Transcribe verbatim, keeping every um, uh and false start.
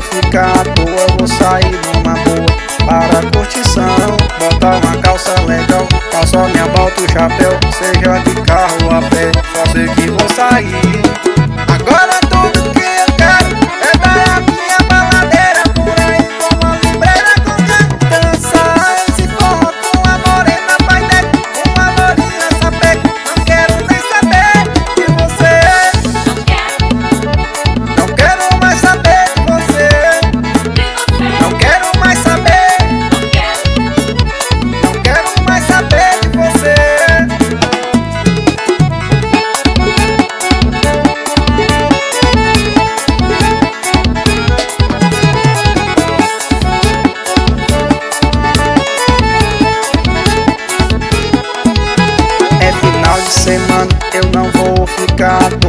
ficar à toa, eu vou sair numa boa para a curtição. Botar uma calça legal, calça minha bota o chapéu, seja de carro ou a pé, só sei que vou sair. Agora tudo que eu quero é dar a minha baladeira por aí com uma limbreira com quem dança esse forró com a morena vai dentro, com a lourinha sapé. Não quero nem saber de você, não quero mais saber de você, não quero mais saber, não quero mais saber de você. É final de semana, eu não vou ficar à toa.